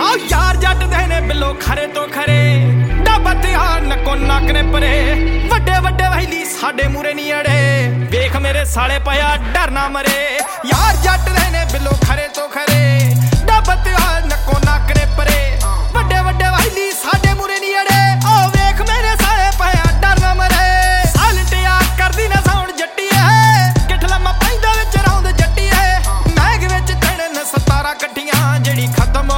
यार जट दे ने बिलो खरे तो खरे डब्बा ते नक्को नक ने परे वड्डे वड्डे वैली साडे मूरे नी अड़े वेख मेरे साले पाया डर ना मरे यार जट दे ने बिलो खरे तो खरे डब्बा ते